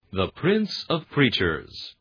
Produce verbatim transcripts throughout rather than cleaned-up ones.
The Prince of Preachers.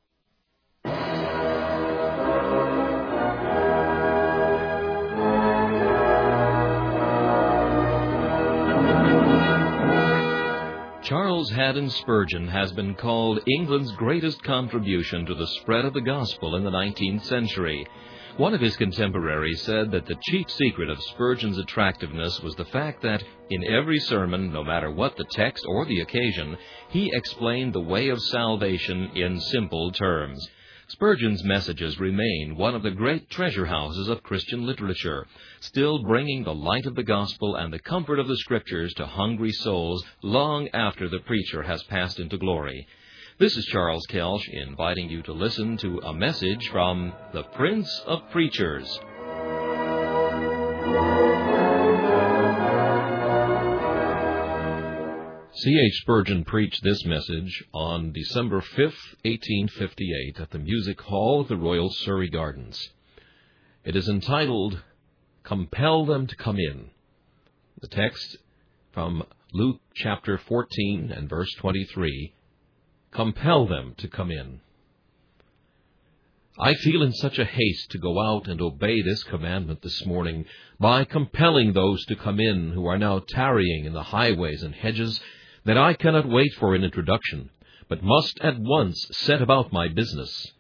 Charles Haddon Spurgeon has been called England's greatest contribution to the spread of the gospel in the nineteenth century. One of his contemporaries said that the chief secret of Spurgeon's attractiveness was the fact that, in every sermon, no matter what the text or the occasion, he explained the way of salvation in simple terms. Spurgeon's messages remain one of the great treasure houses of Christian literature, still bringing the light of the gospel and the comfort of the Scriptures to hungry souls long after the preacher has passed into glory. This is Charles Kelsch inviting you to listen to a message from the Prince of Preachers. C H Spurgeon preached this message on December fifth, eighteen fifty-eight, at the Music Hall of the Royal Surrey Gardens. It is entitled, Compel Them to Come In. The text from Luke chapter fourteen and verse twenty-three, Compel them to come in. I feel in such a haste to go out and obey this commandment this morning by compelling those to come in who are now tarrying in the highways and hedges, that I cannot wait for an introduction, but must at once set about my business.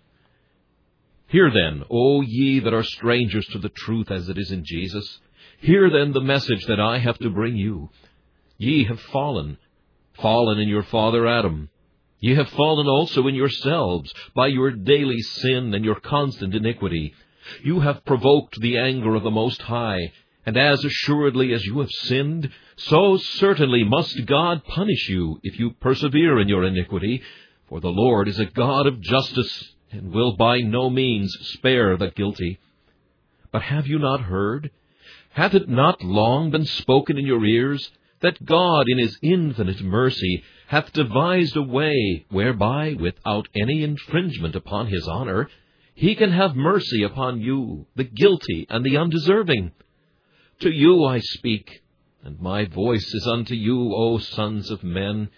Hear then, O ye that are strangers to the truth as it is in Jesus, hear then the message that I have to bring you. Ye have fallen, fallen in your father Adam. Ye have fallen also in yourselves by your daily sin and your constant iniquity. You have provoked the anger of the Most High, and as assuredly as you have sinned, so certainly must God punish you if you persevere in your iniquity, for the Lord is a God of justice, and will by no means spare the guilty. But have you not heard? Hath it not long been spoken in your ears, that God in his infinite mercy hath devised a way whereby, without any infringement upon his honor, he can have mercy upon you, the guilty and the undeserving? To you I speak, and my voice is unto you, O sons of men.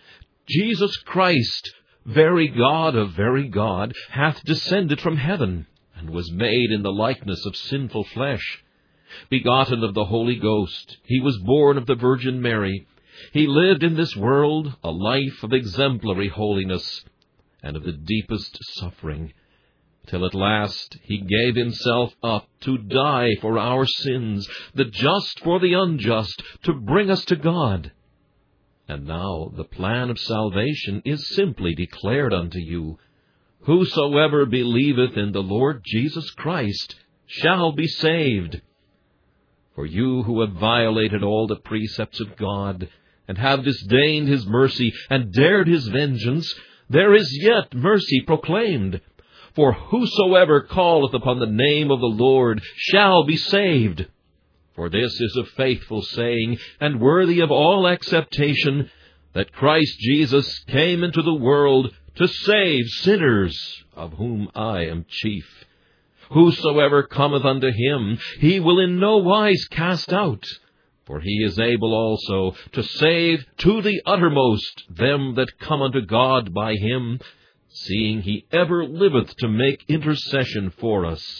Jesus Christ, very God of very God, hath descended from heaven, and was made in the likeness of sinful flesh. Begotten of the Holy Ghost, he was born of the Virgin Mary. He lived in this world a life of exemplary holiness and of the deepest suffering, till at last he gave himself up to die for our sins, the just for the unjust, to bring us to God. And now the plan of salvation is simply declared unto you. Whosoever believeth in the Lord Jesus Christ shall be saved. For you who have violated all the precepts of God, and have disdained his mercy, and dared his vengeance, there is yet mercy proclaimed. For whosoever calleth upon the name of the Lord shall be saved. For this is a faithful saying, and worthy of all acceptation, that Christ Jesus came into the world to save sinners, of whom I am chief. Whosoever cometh unto him, he will in no wise cast out. For he is able also to save to the uttermost them that come unto God by him, seeing he ever liveth to make intercession for us.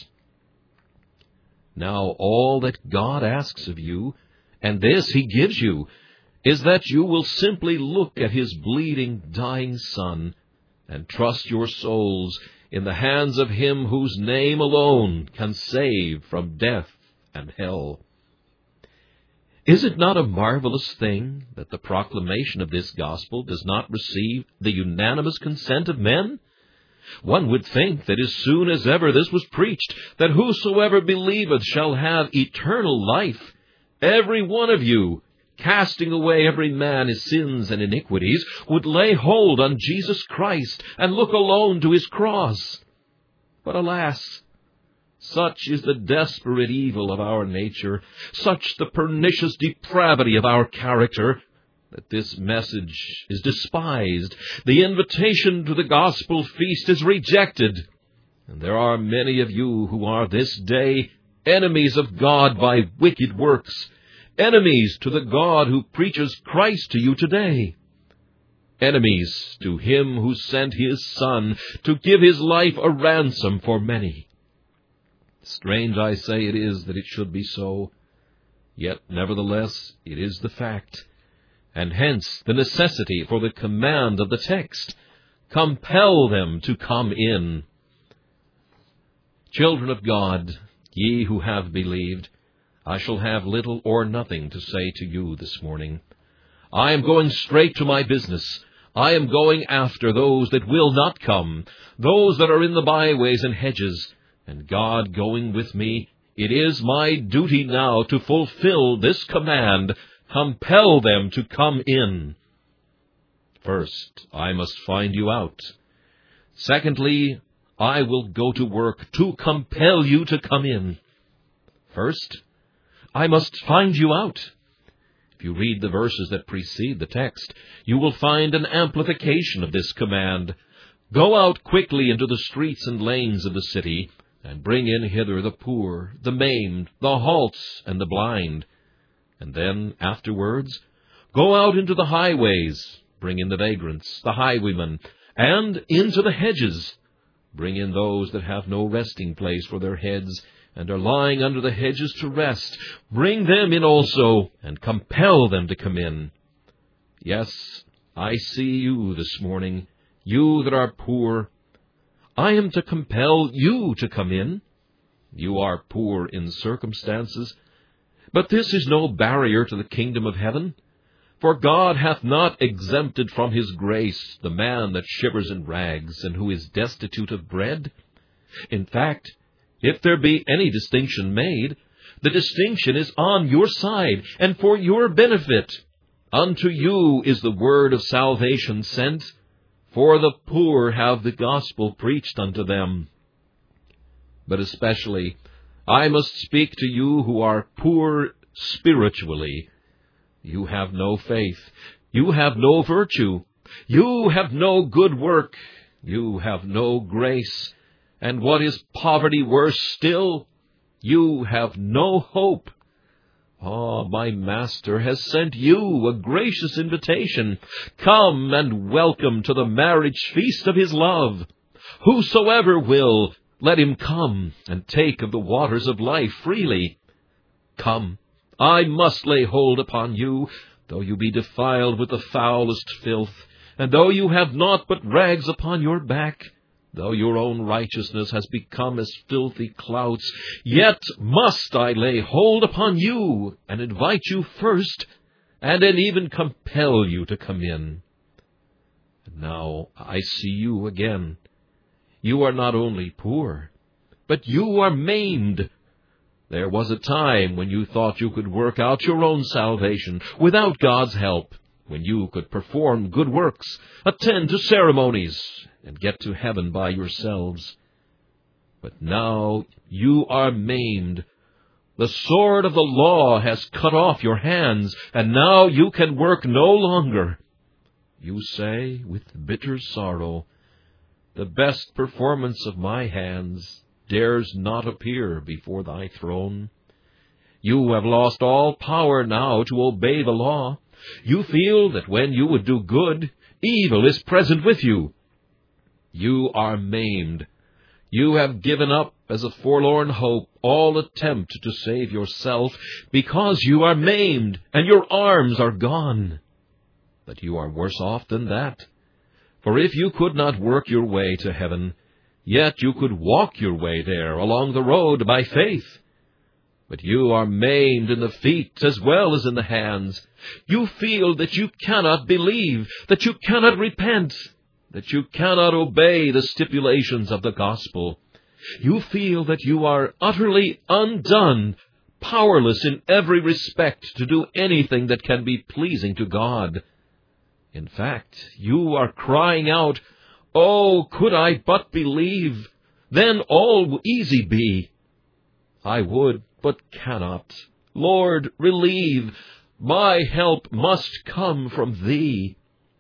Now all that God asks of you, and this he gives you, is that you will simply look at his bleeding, dying Son, and trust your souls in the hands of him whose name alone can save from death and hell. Is it not a marvelous thing that the proclamation of this gospel does not receive the unanimous consent of men? One would think that as soon as ever this was preached, that whosoever believeth shall have eternal life, every one of you, casting away every man his sins and iniquities, would lay hold on Jesus Christ and look alone to his cross. But alas, such is the desperate evil of our nature, such the pernicious depravity of our character, that this message is despised, the invitation to the gospel feast is rejected, and there are many of you who are this day enemies of God by wicked works, enemies to the God who preaches Christ to you today. enemies to him who sent his Son to give his life a ransom for many. Strange, I say, it is that it should be so. Yet, nevertheless, it is the fact, and hence the necessity for the command of the text. Compel them to come in. Children of God, ye who have believed, I shall have little or nothing to say to you this morning. I am going straight to my business. I am going after those that will not come, those that are in the byways and hedges, and God going with me. It is my duty now to fulfill this command. Compel them to come in. First, I must find you out. Secondly, I will go to work to compel you to come in. First, I must find you out. If you read the verses that precede the text, you will find an amplification of this command. Go out quickly into the streets and lanes of the city, and bring in hither the poor, the maimed, the halts, and the blind. And then, afterwards, go out into the highways, bring in the vagrants, the highwaymen, and into the hedges. Bring in those that have no resting place for their heads, and are lying under the hedges to rest. Bring them in also, and compel them to come in. Yes, I see you this morning, you that are poor. I am to compel you to come in. You are poor in circumstances, but this is no barrier to the kingdom of heaven. For God hath not exempted from his grace the man that shivers in rags, and who is destitute of bread. In fact, if there be any distinction made, the distinction is on your side, and for your benefit. Unto you is the word of salvation sent, for the poor have the gospel preached unto them. But especially, I must speak to you who are poor spiritually. You have no faith. You have no virtue. You have no good work. You have no grace. And what is poverty worse still? You have no hope. Ah, my Master has sent you a gracious invitation. Come and welcome to the marriage feast of his love. Whosoever will, let him come and take of the waters of life freely. Come, I must lay hold upon you, though you be defiled with the foulest filth, and though you have naught but rags upon your back, though your own righteousness has become as filthy clouts, yet must I lay hold upon you, and invite you first, and then even compel you to come in. And now I see you again. You are not only poor, but you are maimed. There was a time when you thought you could work out your own salvation without God's help, when you could perform good works, attend to ceremonies, and get to heaven by yourselves. But now you are maimed. The sword of the law has cut off your hands, and now you can work no longer. You say, with bitter sorrow, the best performance of my hands dares not appear before thy throne. You have lost all power now to obey the law. You feel that when you would do good, evil is present with you. You are maimed. You have given up as a forlorn hope all attempt to save yourself, because you are maimed and your arms are gone. But you are worse off than that. For if you could not work your way to heaven, yet you could walk your way there along the road by faith. But you are maimed in the feet as well as in the hands. You feel that you cannot believe, that you cannot repent, that you cannot obey the stipulations of the gospel. You feel that you are utterly undone, powerless in every respect to do anything that can be pleasing to God. In fact, you are crying out, "Oh, could I but believe, then all will easy be. I would, but cannot. Lord, relieve. My help must come from Thee.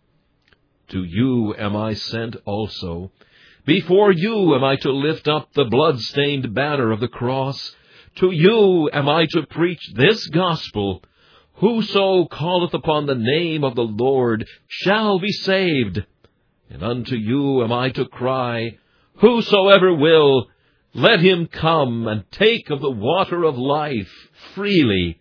To you am I sent also. Before you am I to lift up the blood-stained banner of the cross. To you am I to preach this gospel. Whoso calleth upon the name of the Lord shall be saved. And unto you am I to cry, Whosoever will, let him come and take of the water of life freely.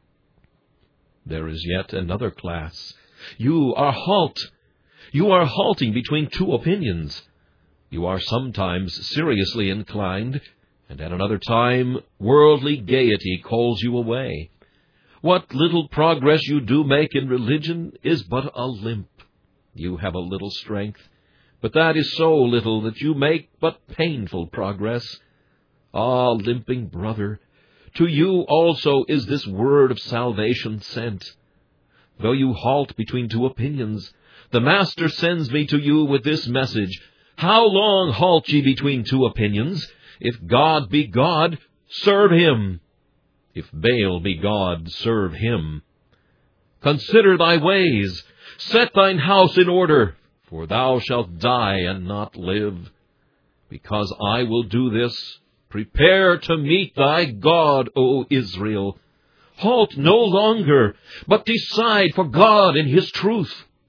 There is yet another class. You are halt. You are halting between two opinions. You are sometimes seriously inclined, and at another time worldly gaiety calls you away. What little progress you do make in religion is but a limp. You have a little strength, but that is so little that you make but painful progress. Ah, limping brother, to you also is this word of salvation sent. Though you halt between two opinions, the Master sends me to you with this message. How long halt ye between two opinions? If God be God, serve him. If Baal be God, serve him. Consider thy ways. Set thine house in order, for thou shalt die and not live. Because I will do this, prepare to meet thy God, O Israel. Halt no longer, but decide for God in his truth.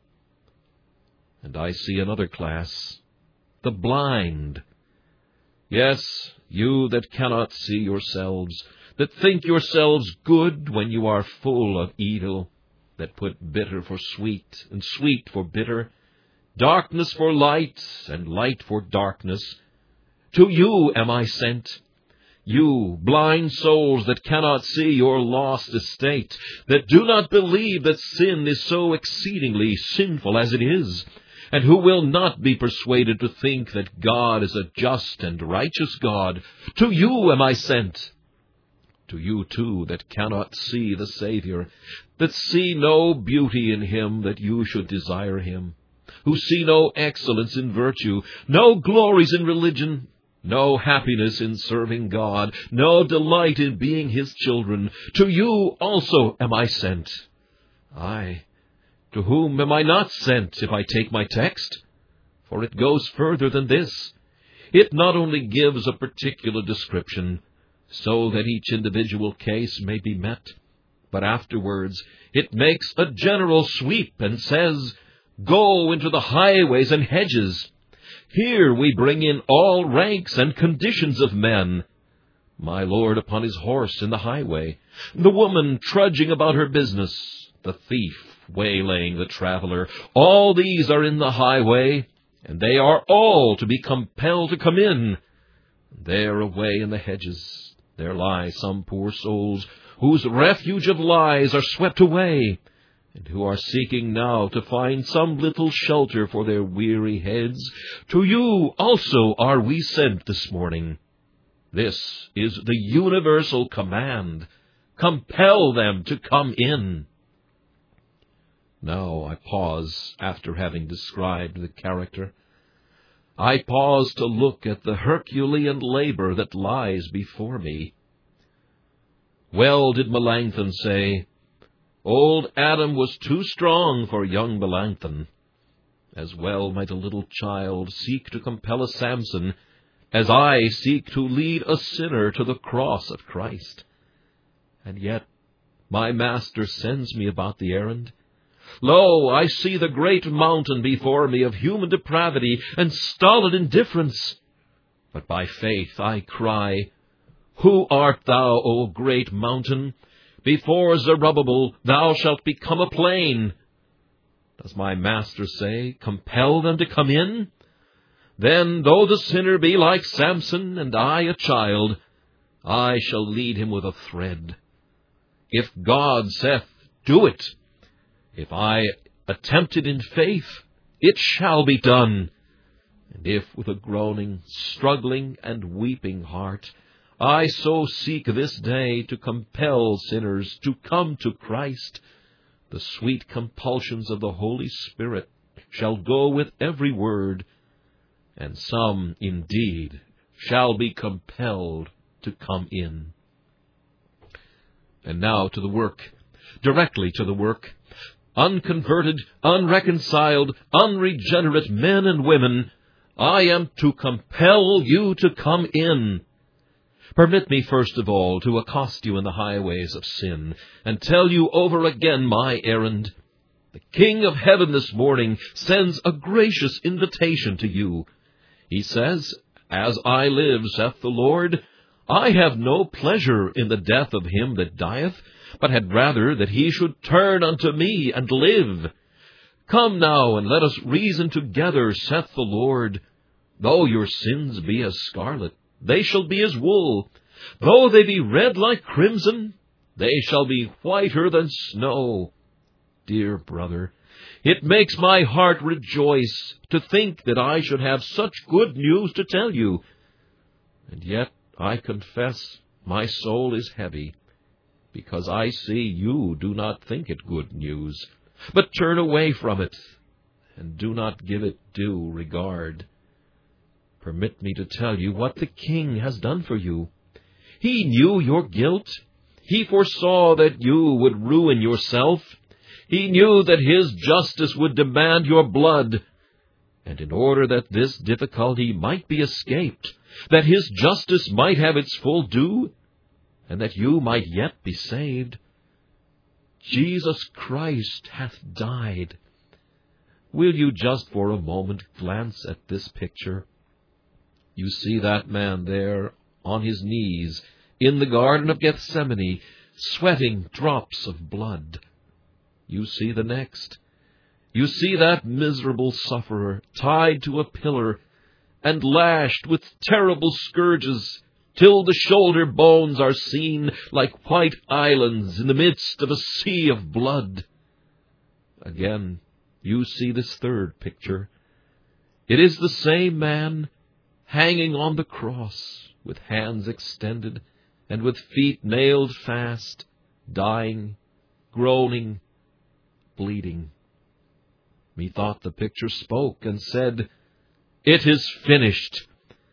And I see another class, the blind. Yes, you that cannot see yourselves, that think yourselves good when you are full of evil, that put bitter for sweet, and sweet for bitter, darkness for light, and light for darkness. To you am I sent. You, blind souls that cannot see your lost estate, that do not believe that sin is so exceedingly sinful as it is, and who will not be persuaded to think that God is a just and righteous God, to you am I sent. To you, too, that cannot see the Savior, that see no beauty in him that you should desire him, who see no excellence in virtue, no glories in religion, no happiness in serving God, no delight in being his children, to you also am I sent. Aye, to whom am I not sent, if I take my text? For it goes further than this. It not only gives a particular description, so that each individual case may be met, but afterwards it makes a general sweep and says, Go into the highways and hedges. Here we bring in all ranks and conditions of men. My Lord upon his horse in the highway, the woman trudging about her business, the thief waylaying the traveler, all these are in the highway, and they are all to be compelled to come in. There away in the hedges, there lie some poor souls whose refuge of lies are swept away, and who are seeking now to find some little shelter for their weary heads. To you also are we sent this morning. This is the universal command. Compel them to come in. Now I pause after having described the character. I pause to look at the Herculean labor that lies before me. Well did Melanchthon say, Old Adam was too strong for young Melanchthon. As well might a little child seek to compel a Samson, as I seek to lead a sinner to the cross of Christ. And yet my Master sends me about the errand. Lo, I see the great mountain before me of human depravity and stolid indifference. But by faith I cry, Who art thou, O great mountain? Before Zerubbabel thou shalt become a plain. Does my Master say, Compel them to come in? Then, though the sinner be like Samson, and I a child, I shall lead him with a thread. If God saith, Do it. If I attempt it in faith, it shall be done. And if with a groaning, struggling, and weeping heart, I so seek this day to compel sinners to come to Christ, the sweet compulsions of the Holy Spirit shall go with every word, and some, indeed, shall be compelled to come in. And now to the work, directly to the work. Unconverted, unreconciled, unregenerate men and women, I am to compel you to come in. Permit me first of all to accost you in the highways of sin, and tell you over again my errand. The King of heaven this morning sends a gracious invitation to you. He says, As I live, saith the Lord, I have no pleasure in the death of him that dieth, but had rather that he should turn unto me and live. Come now, and let us reason together, saith the Lord. Though your sins be as scarlet, they shall be as wool. Though they be red like crimson, they shall be whiter than snow. Dear brother, it makes my heart rejoice to think that I should have such good news to tell you. And yet, I confess, my soul is heavy, because I see you do not think it good news, but turn away from it, and do not give it due regard. Permit me to tell you what the King has done for you. He knew your guilt. He foresaw that you would ruin yourself. He knew that his justice would demand your blood. And in order that this difficulty might be escaped, that his justice might have its full due, and that you might yet be saved, Jesus Christ hath died. Will you just for a moment glance at this picture? You see that man there on his knees in the Garden of Gethsemane, sweating drops of blood. You see the next. You see that miserable sufferer tied to a pillar and lashed with terrible scourges, till the shoulder bones are seen like white islands in the midst of a sea of blood. Again, you see this third picture. It is the same man hanging on the cross, with hands extended, and with feet nailed fast, dying, groaning, bleeding. Methought the picture spoke and said, It is finished.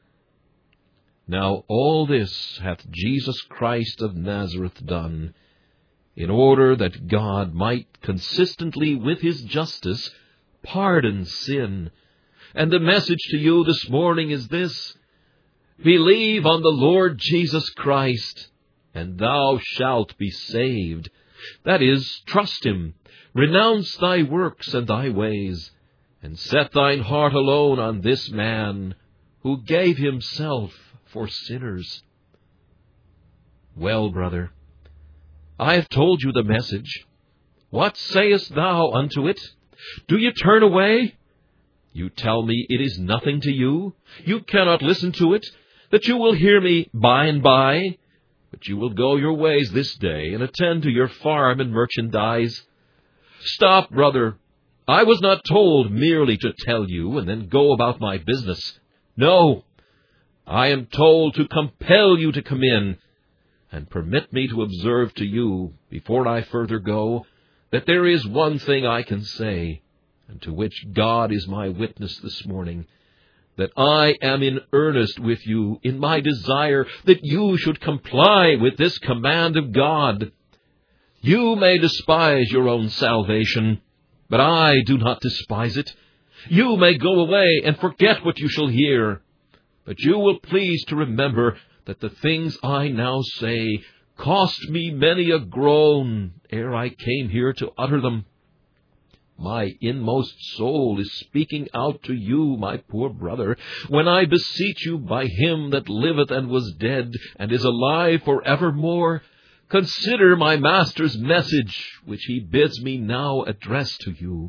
Now all this hath Jesus Christ of Nazareth done, in order that God might consistently with his justice pardon sin. And the message to you this morning is this: believe on the Lord Jesus Christ, and thou shalt be saved. That is, trust him, renounce thy works and thy ways, and set thine heart alone on this man, who gave himself for sinners. Well, brother, I have told you the message. What sayest thou unto it? Do you turn away? You tell me it is nothing to you. You cannot listen to it, that you will hear me by and by. But you will go your ways this day and attend to your farm and merchandise. Stop, brother. I was not told merely to tell you and then go about my business. No, I am told to compel you to come in. And permit me to observe to you, before I further go, that there is one thing I can say, and to which God is my witness this morning, that I am in earnest with you in my desire that you should comply with this command of God. You may despise your own salvation, but I do not despise it. You may go away and forget what you shall hear, but you will please to remember that the things I now say cost me many a groan ere I came here to utter them. My inmost soul is speaking out to you, my poor brother, when I beseech you by him that liveth and was dead, and is alive for evermore, consider my Master's message, which he bids me now address to you.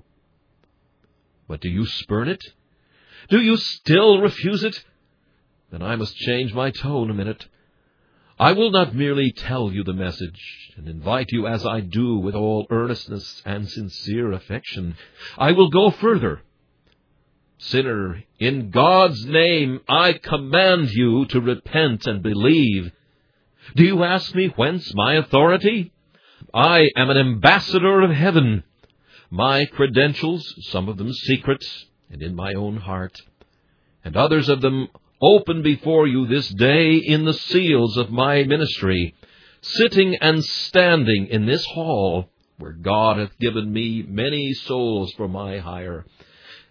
But do you spurn it? Do you still refuse it? Then I must change my tone a minute. I will not merely tell you the message, and invite you as I do with all earnestness and sincere affection. I will go further. Sinner, in God's name I command you to repent and believe. Do you ask me whence my authority? I am an ambassador of heaven. My credentials, some of them secret and in my own heart, and others of them open before you this day in the seals of my ministry, sitting and standing in this hall, where God hath given me many souls for my hire.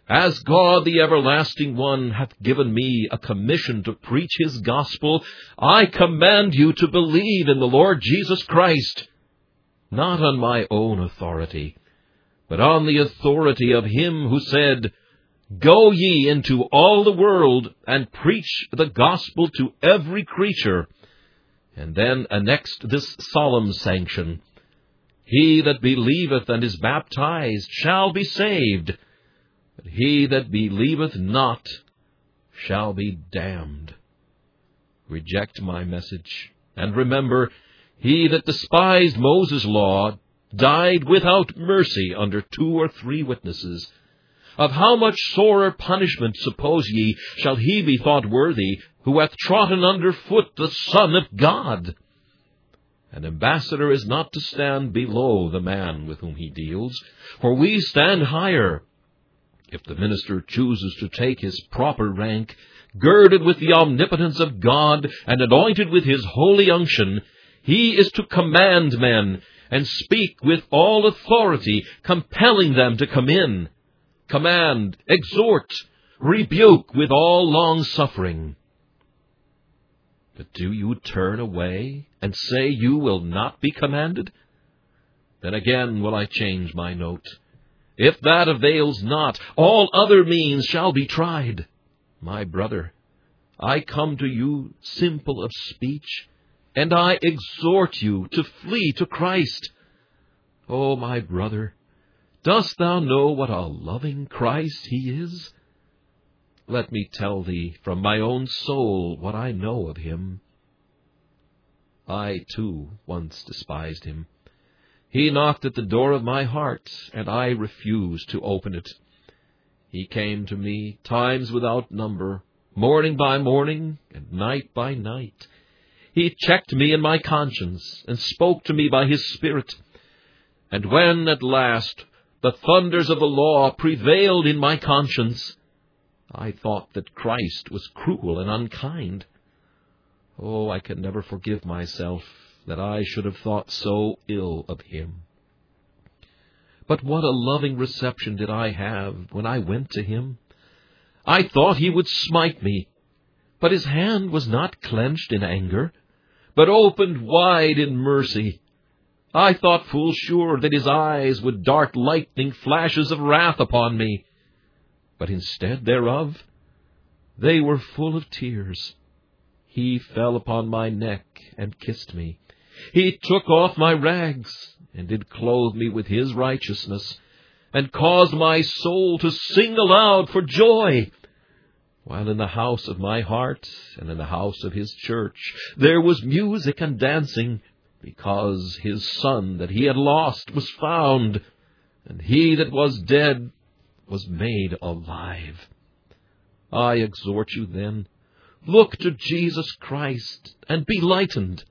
As God the everlasting one hath given me a commission to preach his gospel, I command you to believe in the Lord Jesus Christ, not on my own authority, but on the authority of him who said, Go ye into all the world, and preach the gospel to every creature. And then annexed this solemn sanction, He that believeth and is baptized shall be saved, but he that believeth not shall be damned. Reject my message, and remember, he that despised Moses' law died without mercy under two or three witnesses. Of how much sorer punishment, suppose ye, shall he be thought worthy, who hath trodden under foot the Son of God? An ambassador is not to stand below the man with whom he deals, for we stand higher. If the minister chooses to take his proper rank, girded with the omnipotence of God, and anointed with his holy unction, he is to command men, and speak with all authority, compelling them to come in. Command, exhort, rebuke with all long-suffering. But do you turn away and say you will not be commanded? Then again will I change my note. If that avails not, all other means shall be tried. My brother, I come to you simple of speech, and I exhort you to flee to Christ. O my brother, dost thou know what a loving Christ he is? Let me tell thee from my own soul what I know of him. I, too, once despised him. He knocked at the door of my heart, and I refused to open it. He came to me times without number, morning by morning and night by night. He checked me in my conscience, and spoke to me by his Spirit. And when, at last, the thunders of the law prevailed in my conscience, I thought that Christ was cruel and unkind. Oh, I can never forgive myself that I should have thought so ill of him. But what a loving reception did I have when I went to him! I thought he would smite me, but his hand was not clenched in anger, but opened wide in mercy. I thought full sure that his eyes would dart lightning flashes of wrath upon me, but instead thereof, they were full of tears. He fell upon my neck and kissed me. He took off my rags, and did clothe me with his righteousness, and caused my soul to sing aloud for joy. While in the house of my heart, and in the house of his church, there was music and dancing, because his son that he had lost was found, and he that was dead was made alive. I exhort you then, look to Jesus Christ, and be lightened.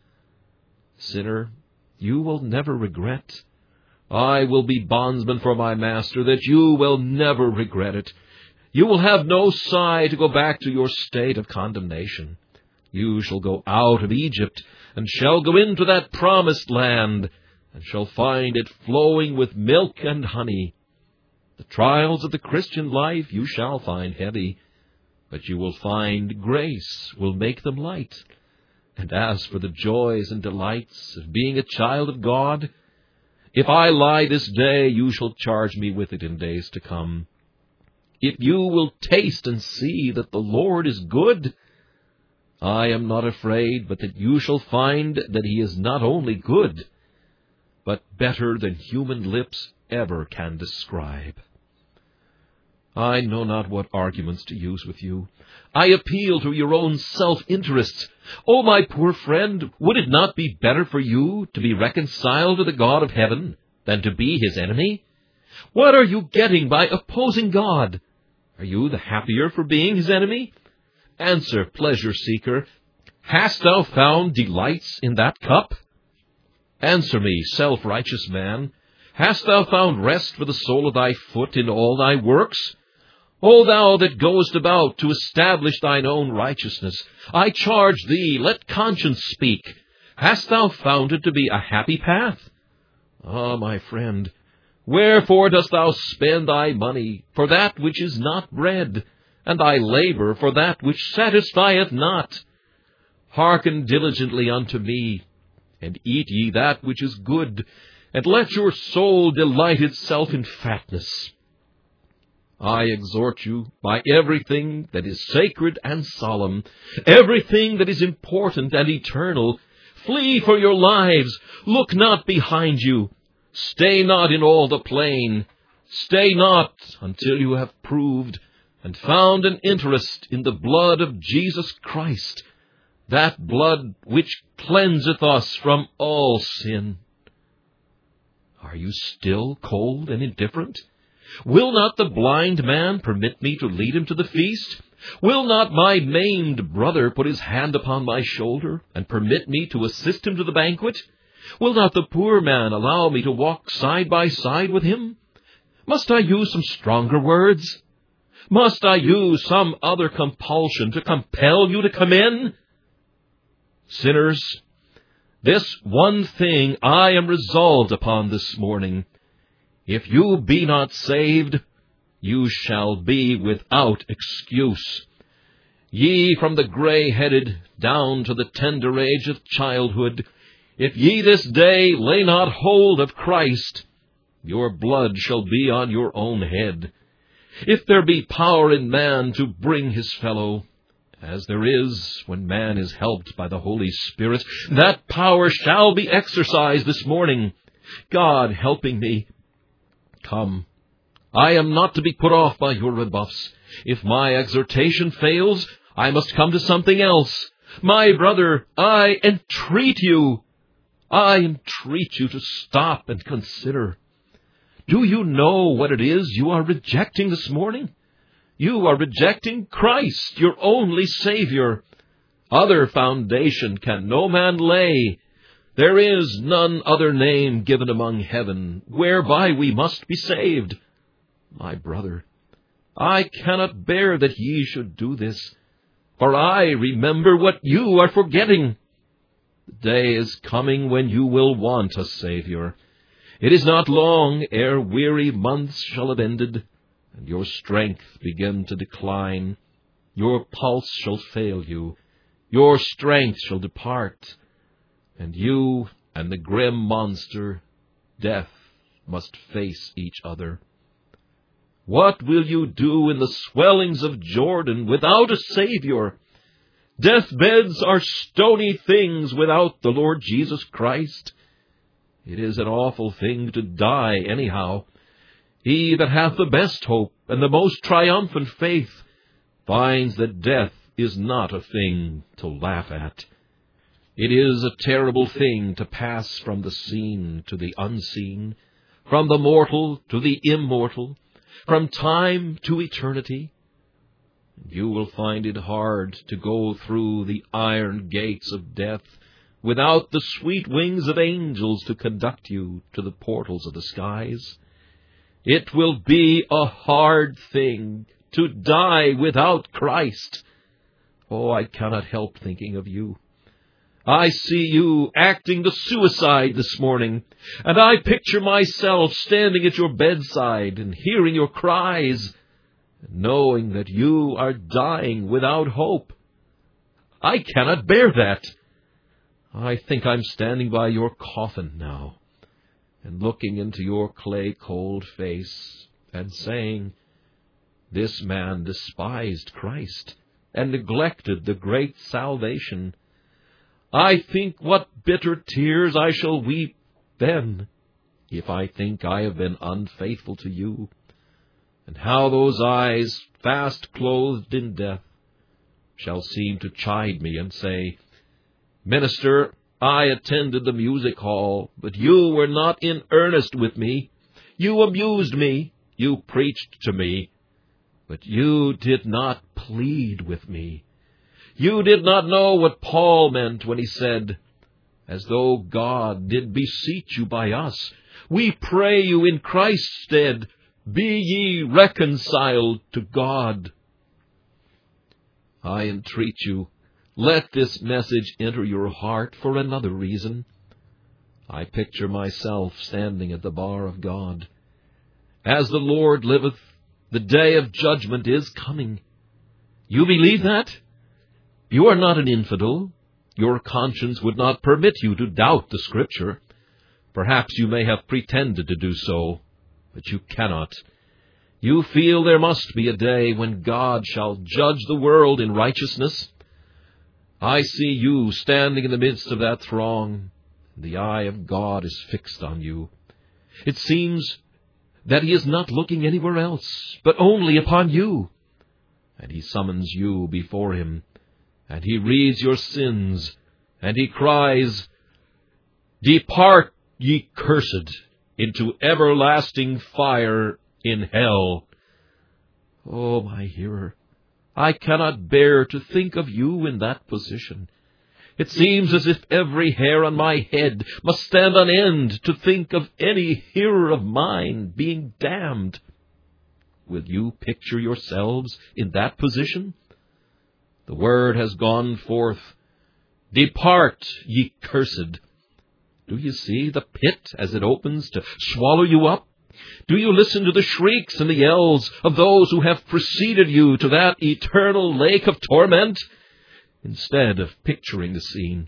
Sinner, you will never regret. I will be bondsman for my master, that you will never regret it. You will have no sigh to go back to your state of condemnation. You shall go out of Egypt, and shall go into that promised land, and shall find it flowing with milk and honey. The trials of the Christian life you shall find heavy, but you will find grace will make them light. And as for the joys and delights of being a child of God, if I lie this day, you shall charge me with it in days to come. If you will taste and see that the Lord is good, I am not afraid, but that you shall find that he is not only good, but better than human lips ever can describe. I know not what arguments to use with you. I appeal to your own self-interests. Oh, my poor friend, would it not be better for you to be reconciled to the God of heaven than to be his enemy? What are you getting by opposing God? Are you the happier for being his enemy? Answer, pleasure-seeker, hast thou found delights in that cup? Answer me, self-righteous man, hast thou found rest for the sole of thy foot in all thy works? O thou that goest about to establish thine own righteousness, I charge thee, let conscience speak. Hast thou found it to be a happy path? Ah, my friend, Wherefore dost thou spend thy money for that which is not bread, and thy labor for that which satisfieth not? Hearken diligently unto me, and eat ye that which is good, and let your soul delight itself in fatness. I exhort you by everything that is sacred and solemn, everything that is important and eternal, flee for your lives, look not behind you, stay not in all the plain, stay not until you have proved and found an interest in the blood of Jesus Christ, that blood which cleanseth us from all sin. Are you still cold and indifferent? Will not the blind man permit me to lead him to the feast? Will not my maimed brother put his hand upon my shoulder and permit me to assist him to the banquet? Will not the poor man allow me to walk side by side with him? Must I use some stronger words? Must I use some other compulsion to compel you to come in? Sinners, this one thing I am resolved upon this morning. If you be not saved, you shall be without excuse. Ye from the gray-headed down to the tender age of childhood, if ye this day lay not hold of Christ, your blood shall be on your own head. If there be power in man to bring his fellow, as there is when man is helped by the Holy Spirit, that power shall be exercised this morning, God helping me. Come, I am not to be put off by your rebuffs. If my exhortation fails, I must come to something else. My brother, I entreat you. I entreat you to stop and consider. Do you know what it is you are rejecting this morning? You are rejecting Christ, your only Savior. Other foundation can no man lay. There is none other name given among heaven, whereby we must be saved. My brother, I cannot bear that ye should do this, for I remember what you are forgetting. The day is coming when you will want a Savior. It is not long ere weary months shall have ended, and your strength begin to decline. Your pulse shall fail you, your strength shall depart, and you and the grim monster, death, must face each other. What will you do in the swellings of Jordan without a Savior? Deathbeds are stony things without the Lord Jesus Christ. It is an awful thing to die anyhow. He that hath the best hope and the most triumphant faith finds that death is not a thing to laugh at. It is a terrible thing to pass from the seen to the unseen, from the mortal to the immortal, from time to eternity. You will find it hard to go through the iron gates of death without the sweet wings of angels to conduct you to the portals of the skies. It will be a hard thing to die without Christ. Oh, I cannot help thinking of you. I see you acting the suicide this morning, and I picture myself standing at your bedside and hearing your cries, knowing that you are dying without hope. I cannot bear that. I think I'm standing by your coffin now, and looking into your clay-cold face, and saying, this man despised Christ, and neglected the great salvation. I think what bitter tears I shall weep then, if I think I have been unfaithful to you, and how those eyes, fast clothed in death, shall seem to chide me and say, Minister, I attended the music hall, but you were not in earnest with me. You amused me, you preached to me, but you did not plead with me. You did not know what Paul meant when he said, as though God did beseech you by us, we pray you in Christ's stead, be ye reconciled to God. I entreat you, let this message enter your heart for another reason. I picture myself standing at the bar of God, As the Lord liveth, the day of judgment is coming. You believe that? You are not an infidel. Your conscience would not permit you to doubt the Scripture. Perhaps you may have pretended to do so, but you cannot. You feel there must be a day when God shall judge the world in righteousness. I see you standing in the midst of that throng. The eye of God is fixed on you. It seems that He is not looking anywhere else, but only upon you. And He summons you before Him, and He reads your sins, and He cries, "Depart, ye cursed, into everlasting fire in hell." Oh, my hearer, I cannot bear to think of you in that position. It seems as if every hair on my head must stand on end to think of any hearer of mine being damned. Will you picture yourselves in that position? The word has gone forth, "Depart, ye cursed." Do you see the pit as it opens to swallow you up? Do you listen to the shrieks and the yells of those who have preceded you to that eternal lake of torment? Instead of picturing the scene,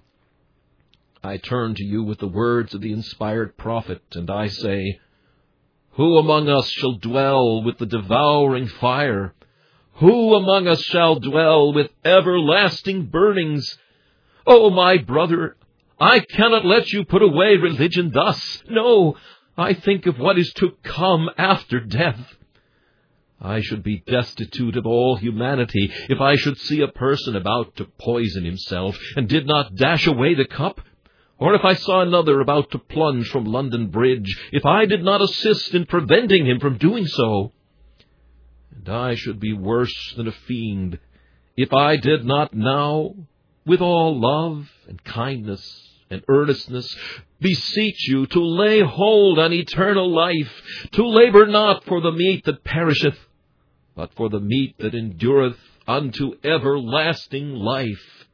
I turn to you with the words of the inspired prophet, and I say, "Who among us shall dwell with the devouring fire? Who among us shall dwell with everlasting burnings?" Oh, my brother, I cannot let you put away religion thus. No, I think of what is to come after death. I should be destitute of all humanity if I should see a person about to poison himself and did not dash away the cup, or if I saw another about to plunge from London Bridge, if I did not assist in preventing him from doing so. And I should be worse than a fiend if I did not now, with all love and kindness and earnestness, beseech you to lay hold on eternal life, to labor not for the meat that perisheth, but for the meat that endureth unto everlasting life.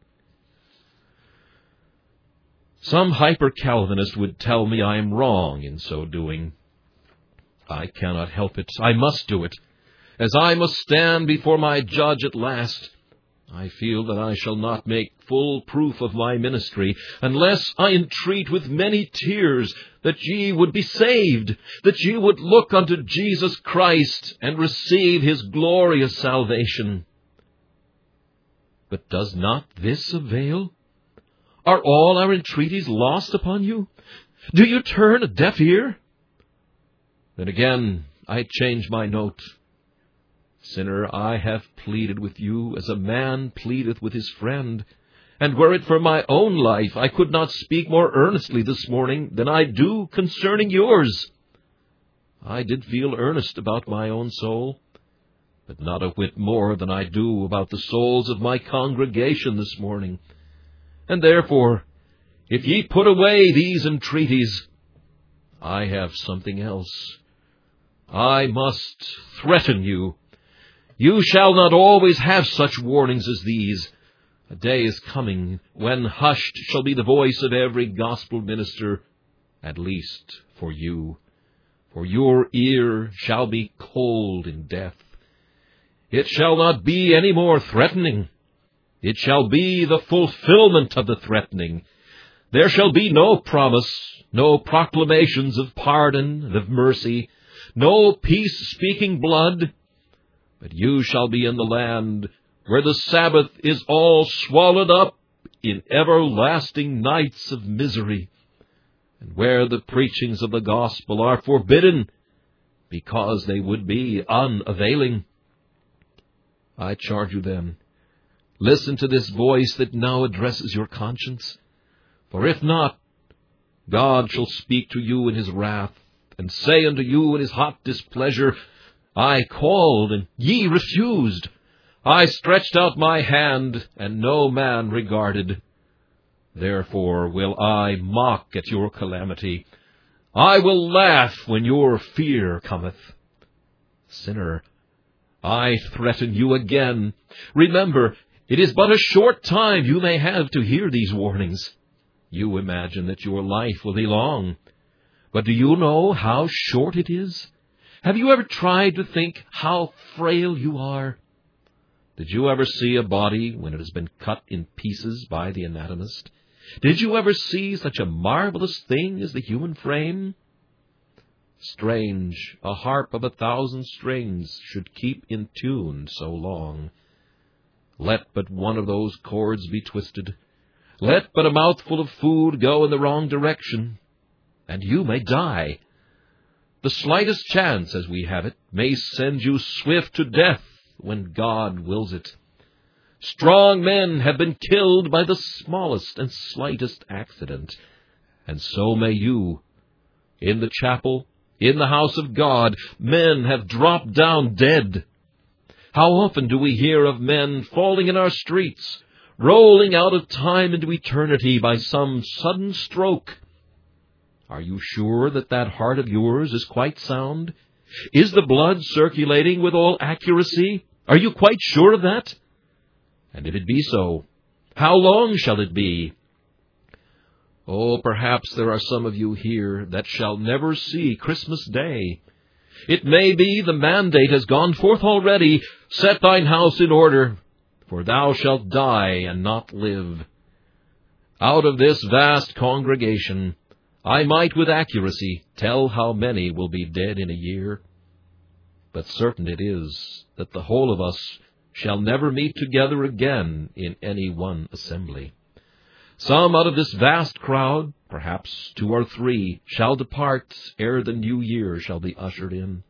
Some hyper-Calvinist would tell me I am wrong in so doing. I cannot help it. I must do it. As I must stand before my judge at last, I feel that I shall not make full proof of my ministry unless I entreat with many tears that ye would be saved, that ye would look unto Jesus Christ and receive His glorious salvation. But does not this avail? Are all our entreaties lost upon you? Do you turn a deaf ear? Then again I change my note. Sinner, I have pleaded with you as a man pleadeth with his friend, and were it for my own life, I could not speak more earnestly this morning than I do concerning yours. I did feel earnest about my own soul, but not a whit more than I do about the souls of my congregation this morning. And therefore, if ye put away these entreaties, I have something else. I must threaten you. You shall not always have such warnings as these. A day is coming when hushed shall be the voice of every gospel minister, at least for you. For your ear shall be cold in death. It shall not be any more threatening. It shall be the fulfillment of the threatening. There shall be no promise, no proclamations of pardon and of mercy, no peace-speaking blood. But you shall be in the land where the Sabbath is all swallowed up in everlasting nights of misery, and where the preachings of the gospel are forbidden because they would be unavailing. I charge you then, listen to this voice that now addresses your conscience, for if not, God shall speak to you in His wrath, and say unto you in His hot displeasure, I called, and ye refused. I stretched out my hand, and no man regarded. Therefore will I mock at your calamity. I will laugh when your fear cometh. Sinner, I threaten you again. Remember, it is but a short time you may have to hear these warnings. You imagine that your life will be long. But do you know how short it is? Have you ever tried to think how frail you are? Did you ever see a body when it has been cut in pieces by the anatomist? Did you ever see such a marvelous thing as the human frame? Strange, a harp of a thousand strings should keep in tune so long. Let but one of those cords be twisted, let but a mouthful of food go in the wrong direction, and you may die. The slightest chance, as we have it, may send you swift to death when God wills it. Strong men have been killed by the smallest and slightest accident, and so may you. In the chapel, in the house of God, men have dropped down dead. How often do we hear of men falling in our streets, rolling out of time into eternity by some sudden stroke? Are you sure that that heart of yours is quite sound? Is the blood circulating with all accuracy? Are you quite sure of that? And if it be so, how long shall it be? Oh, perhaps there are some of you here that shall never see Christmas Day. It may be the mandate has gone forth already, set thine house in order, for thou shalt die and not live. Out of this vast congregation, I might with accuracy tell how many will be dead in a year. But certain it is that the whole of us shall never meet together again in any one assembly. Some out of this vast crowd, perhaps two or three, shall depart ere the new year shall be ushered in.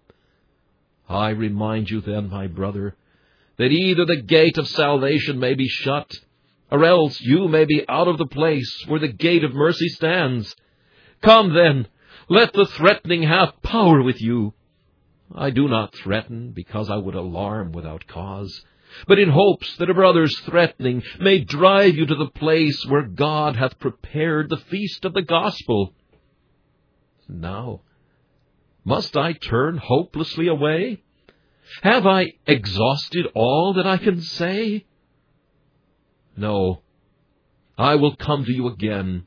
I remind you then, my brother, that either the gate of salvation may be shut, or else you may be out of the place where the gate of mercy stands. Come then, let the threatening have power with you. I do not threaten because I would alarm without cause, but in hopes that a brother's threatening may drive you to the place where God hath prepared the feast of the gospel. Now, must I turn hopelessly away? Have I exhausted all that I can say? No, I will come to you again.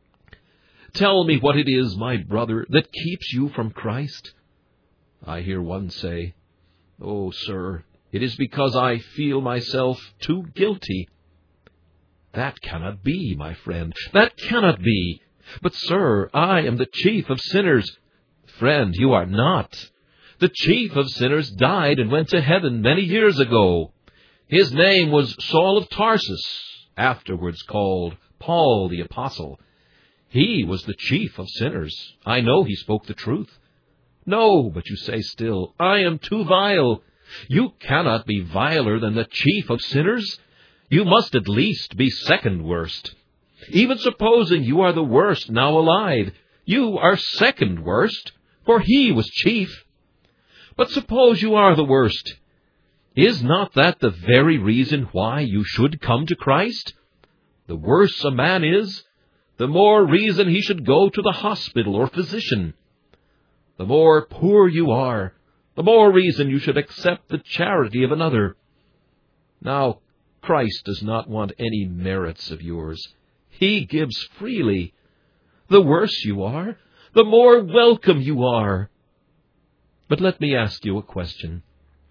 Tell me what it is, my brother, that keeps you from Christ. I hear one say, "Oh, sir, it is because I feel myself too guilty." That cannot be, my friend. That cannot be. But, sir, I am the chief of sinners. Friend, you are not. The chief of sinners died and went to heaven many years ago. His name was Saul of Tarsus, afterwards called Paul the Apostle. He was the chief of sinners. I know he spoke the truth. No, but you say still, I am too vile. You cannot be viler than the chief of sinners. You must at least be second worst. Even supposing you are the worst now alive, you are second worst, for he was chief. But suppose you are the worst. Is not that the very reason why you should come to Christ? The worse a man is, the more reason he should go to the hospital or physician. The more poor you are, the more reason you should accept the charity of another. Now, Christ does not want any merits of yours. He gives freely. The worse you are, the more welcome you are. But let me ask you a question.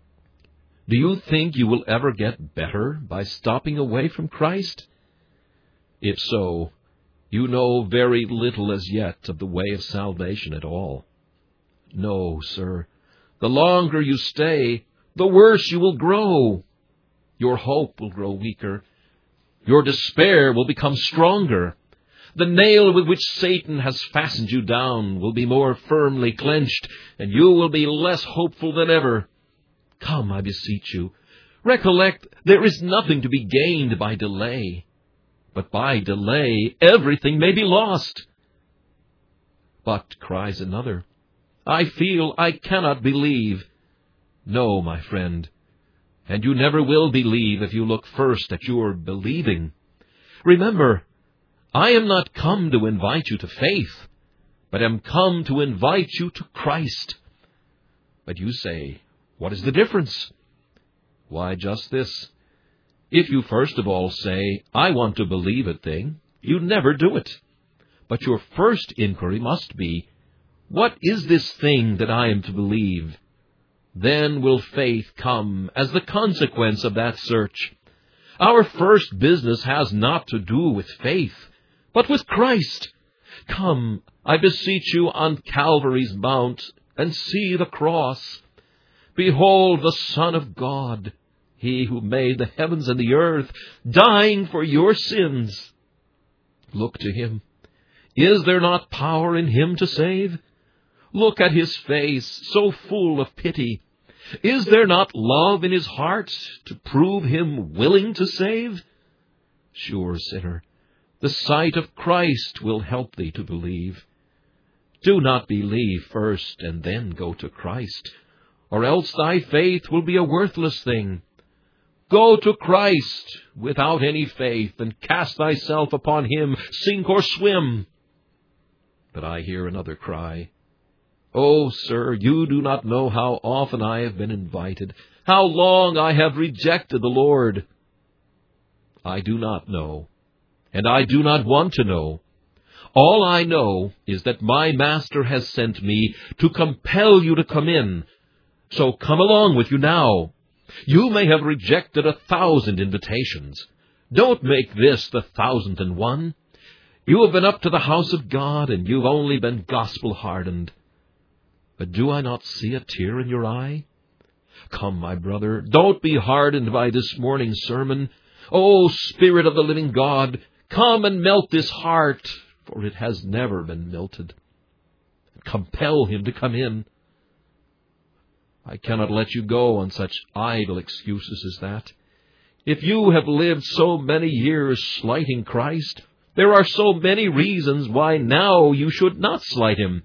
Do you think you will ever get better by stopping away from Christ? If so, you know very little as yet of the way of salvation at all. No, sir. The longer you stay, the worse you will grow. Your hope will grow weaker. Your despair will become stronger. The nail with which Satan has fastened you down will be more firmly clenched, and you will be less hopeful than ever. Come, I beseech you. Recollect, there is nothing to be gained by delay. But by delay, everything may be lost. But, cries another, I feel I cannot believe. No, my friend, and you never will believe if you look first at your believing. Remember, I am not come to invite you to faith, but am come to invite you to Christ. But you say, what is the difference? Why, just this. If you first of all say, I want to believe a thing, you never do it. But your first inquiry must be, What is this thing that I am to believe? Then will faith come as the consequence of that search. Our first business has not to do with faith, but with Christ. Come, I beseech you, on Calvary's mount, and see the cross. Behold the Son of God, He who made the heavens and the earth, dying for your sins. Look to Him. Is there not power in Him to save? Look at His face, so full of pity. Is there not love in His heart to prove Him willing to save? Sure, sinner, the sight of Christ will help thee to believe. Do not believe first and then go to Christ, or else thy faith will be a worthless thing. Go to Christ without any faith, and cast thyself upon Him, sink or swim. But I hear another cry. Oh, sir, you do not know how often I have been invited, how long I have rejected the Lord. I do not know, and I do not want to know. All I know is that my Master has sent me to compel you to come in. So come along with you now. You may have rejected a thousand invitations. Don't make this the thousandth and one. You have been up to the house of God, and you've only been gospel-hardened. But do I not see a tear in your eye? Come, my brother, don't be hardened by this morning's sermon. O Spirit of the living God, come and melt this heart, for it has never been melted. Compel him to come in. I cannot let you go on such idle excuses as that. If you have lived so many years slighting Christ, there are so many reasons why now you should not slight Him.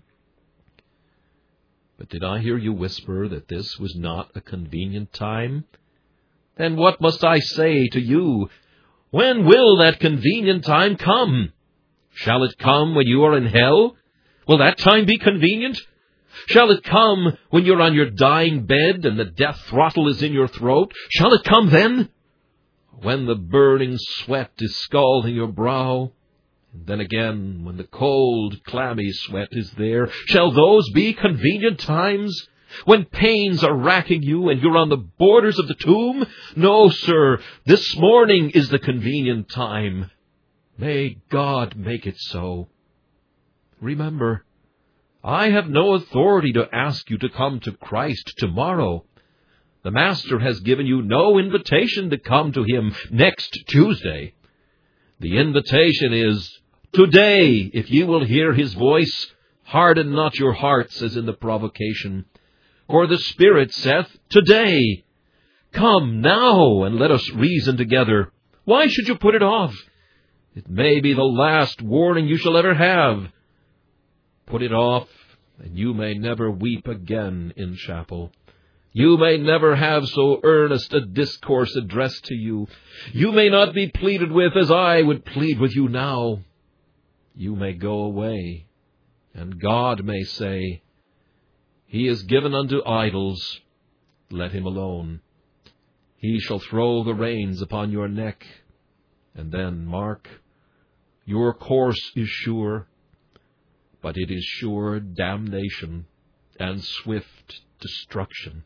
But did I hear you whisper that this was not a convenient time? Then what must I say to you? When will that convenient time come? Shall it come when you are in hell? Will that time be convenient? Shall it come when you're on your dying bed and the death throttle is in your throat? Shall it come then? When the burning sweat is scalding your brow? And then again, when the cold, clammy sweat is there, shall those be convenient times? When pains are racking you and you're on the borders of the tomb? No, sir, this morning is the convenient time. May God make it so. Remember, I have no authority to ask you to come to Christ tomorrow. The Master has given you no invitation to come to Him next Tuesday. The invitation is, today, if ye will hear His voice, harden not your hearts as in the provocation. For the Spirit saith, today, come now and let us reason together. Why should you put it off? It may be the last warning you shall ever have. Put it off, and you may never weep again in chapel. You may never have so earnest a discourse addressed to you. You may not be pleaded with as I would plead with you now. You may go away, and God may say, He is given unto idols, let him alone. He shall throw the reins upon your neck, and then, mark, your course is sure, but it is sure damnation and swift destruction.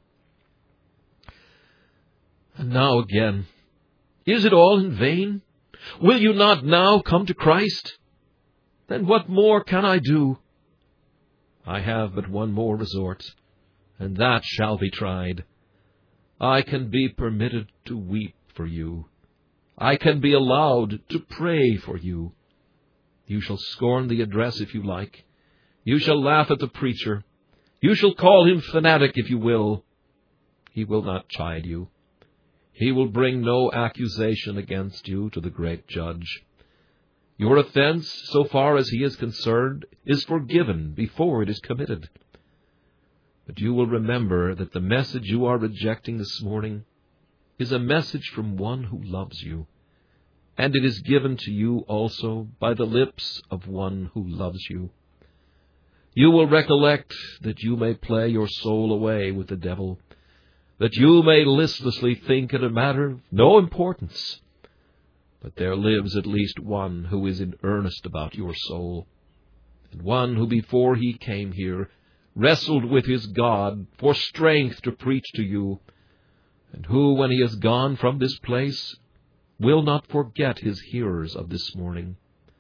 And now again, is it all in vain? Will you not now come to Christ? Then what more can I do? I have but one more resort, and that shall be tried. I can be permitted to weep for you. I can be allowed to pray for you. You shall scorn the address if you like. You shall laugh at the preacher. You shall call him fanatic if you will. He will not chide you. He will bring no accusation against you to the great judge. Your offense, so far as he is concerned, is forgiven before it is committed. But you will remember that the message you are rejecting this morning is a message from one who loves you, and it is given to you also by the lips of one who loves you. You will recollect that you may play your soul away with the devil, that you may listlessly think it a matter of no importance. But there lives at least one who is in earnest about your soul, and one who before he came here wrestled with his God for strength to preach to you, and who, when he has gone from this place, will not forget his hearers of this morning.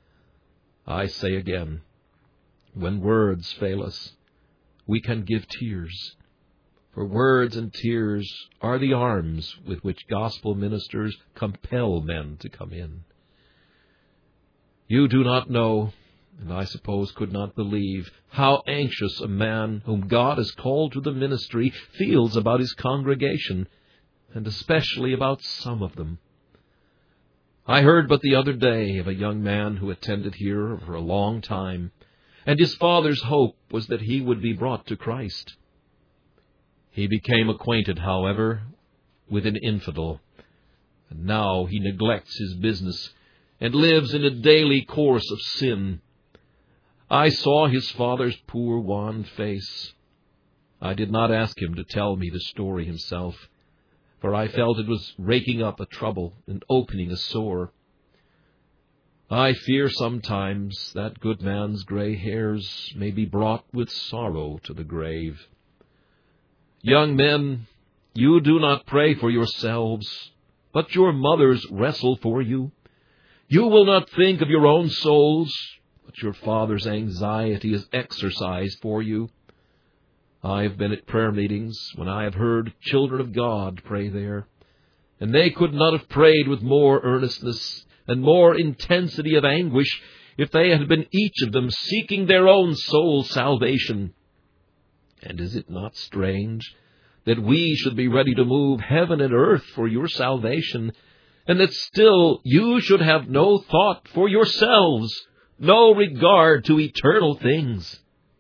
I say again, when words fail us, we can give tears, for words and tears are the arms with which gospel ministers compel men to come in. You do not know, and I suppose could not believe, how anxious a man whom God has called to the ministry feels about his congregation, and especially about some of them. I heard but the other day of a young man who attended here for a long time, and his father's hope was that he would be brought to Christ. He became acquainted, however, with an infidel, and now he neglects his business and lives in a daily course of sin. I saw his father's poor wan face. I did not ask him to tell me the story himself, for I felt it was raking up a trouble and opening a sore. I fear sometimes that good man's gray hairs may be brought with sorrow to the grave. Young men, you do not pray for yourselves, but your mothers wrestle for you. You will not think of your own souls, but your father's anxiety is exercised for you. I have been at prayer meetings when I have heard children of God pray there, and they could not have prayed with more earnestness and more intensity of anguish if they had been each of them seeking their own soul's salvation. And is it not strange that we should be ready to move heaven and earth for your salvation, and that still you should have no thought for yourselves, no regard to eternal things?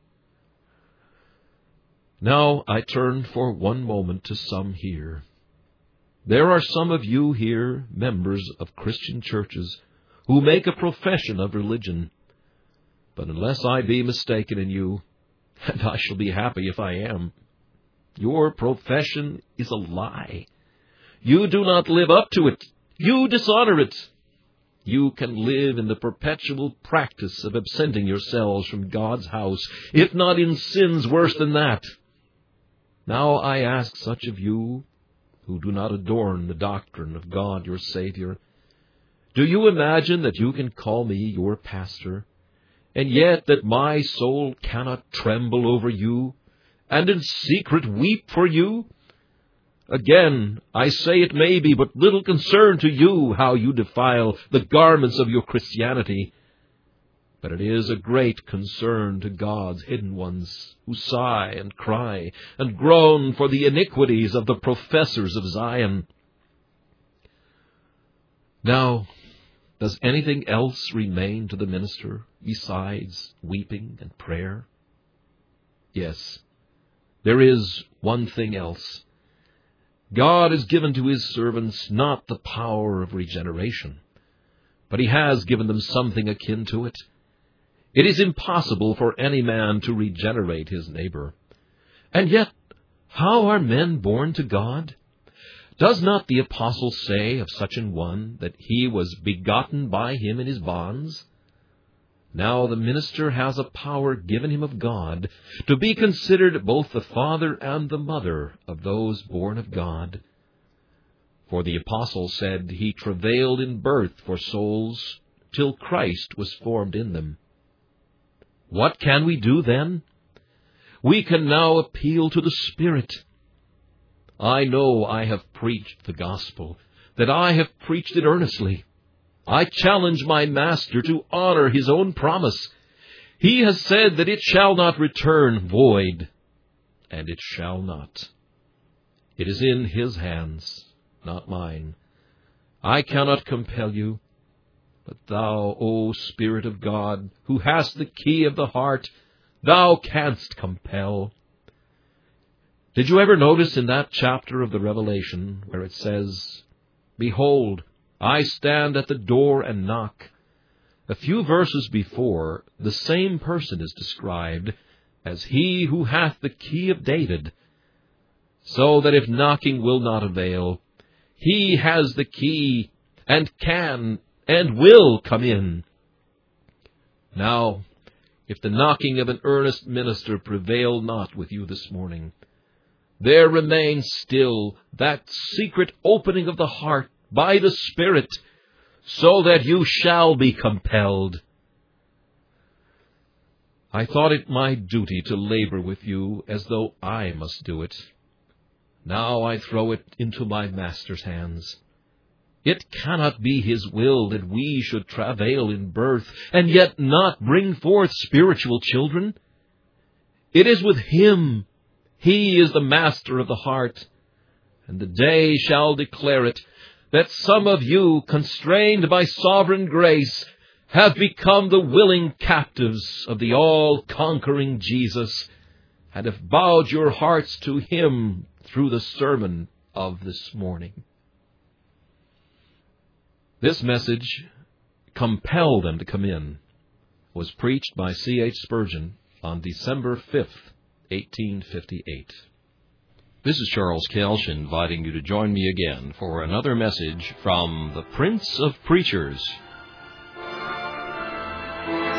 Now I turn for one moment to some here. There are some of you here, members of Christian churches, who make a profession of religion. But unless I be mistaken in you, and I shall be happy if I am, your profession is a lie. You do not live up to it. You dishonor it. You can live in the perpetual practice of absenting yourselves from God's house, if not in sins worse than that. Now I ask such of you who do not adorn the doctrine of God your Savior, do you imagine that you can call me your pastor, and yet that my soul cannot tremble over you, and in secret weep for you? Again, I say it may be but little concern to you how you defile the garments of your Christianity, but it is a great concern to God's hidden ones, who sigh and cry and groan for the iniquities of the professors of Zion. Now, does anything else remain to the minister besides weeping and prayer? Yes, there is one thing else. God has given to his servants not the power of regeneration, but he has given them something akin to it. It is impossible for any man to regenerate his neighbor. And yet, how are men born to God? Does not the apostle say of such an one that he was begotten by him in his bonds? Now the minister has a power given him of God to be considered both the father and the mother of those born of God. For the apostle said he travailed in birth for souls till Christ was formed in them. What can we do then? We can now appeal to the Spirit. I know I have preached the gospel, that I have preached it earnestly. I challenge my Master to honor his own promise. He has said that it shall not return void, and it shall not. It is in his hands, not mine. I cannot compel you, but thou, O Spirit of God, who hast the key of the heart, thou canst compel. Did you ever notice in that chapter of the Revelation where it says, "Behold, I stand at the door and knock"? A few verses before, the same person is described as he who hath the key of David, so that if knocking will not avail, he has the key and can and will come in. Now, if the knocking of an earnest minister prevail not with you this morning, there remains still that secret opening of the heart by the Spirit, so that you shall be compelled. I thought it my duty to labor with you as though I must do it. Now I throw it into my Master's hands. It cannot be His will that we should travail in birth, and yet not bring forth spiritual children. It is with Him. He is the master of the heart, and the day shall declare it, that some of you, constrained by sovereign grace, have become the willing captives of the all-conquering Jesus, and have bowed your hearts to Him through the sermon of this morning. This message, Compel Them to Come In, was preached by C H Spurgeon on December fifth, eighteen fifty-eight. This is Charles Kelsch inviting you to join me again for another message from the Prince of Preachers.